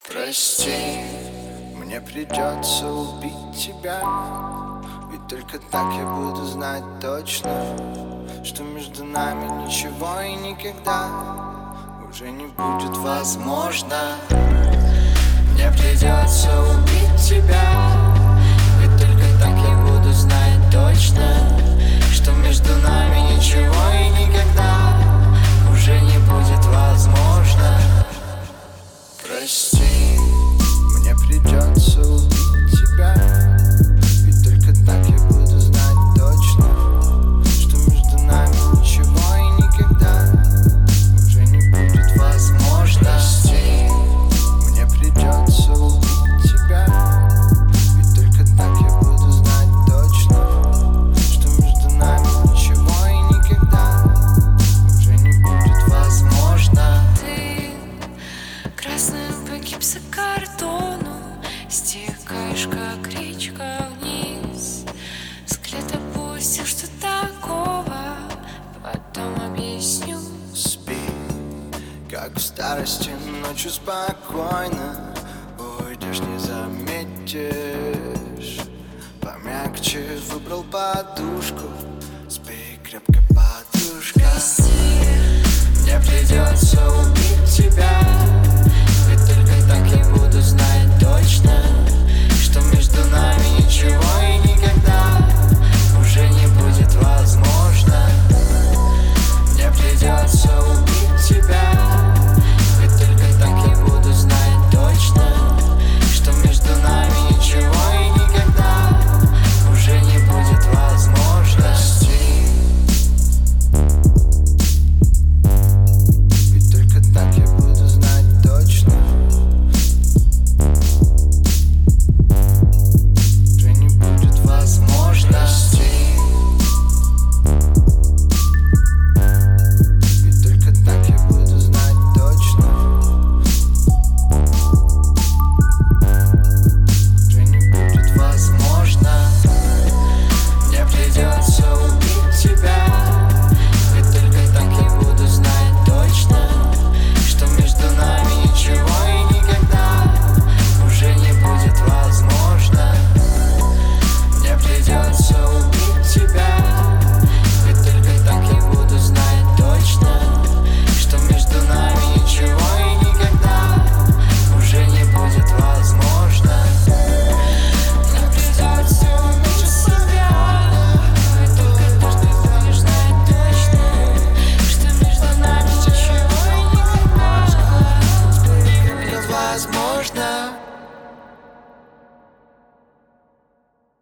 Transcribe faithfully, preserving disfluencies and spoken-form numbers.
Прости, мне придется убить тебя, ведь только так я буду знать точно, что между нами ничего и никогда уже не будет возможно. Мне придется убить тебя, ведь только так я буду знать точно, что между нами ничего и никогда уже не будет возможно. Прости, мне придется убить тебя, ведь только так я буду знать точно, что между нами ничего и никогда уже не будет возможно. Прости, мне придется убить тебя, ведь только так я буду знать точно, что между нами ничего и никогда уже не будет возможно. Ты красным по гипсокартону стекаешь, как речка, вниз. Взгляд опустил, что такого, потом объясню. Спи, как в старости, ночью спокойно уйдешь, не заметишь. Помягче выбрал подушку, спи крепко, подушка. Прости, Мне придется убить тебя, ведь только так я буду знать точно, что между нами ничего и никогда уже не будет возможно. Мне придется убить тебя, ведь только так я буду знать точно, что между нами ничего и никогда уже не будет возможно. Ведь только так я буду знать точно, уже не будет возможно. Ведь только так я буду знать точно, уже не будет возможно. Мне придется убить тебя, ведь только так я буду знать точно, что между нами ничего и никогда уже не будет возможно. Мне придется убить тебя, ведь только так я буду знать точно, что между нами ничего и никогда уже не будет возможно. мне придется убить себя, ведь только так ты будешь знать точно, что между нами ничего и никогда Это возможно.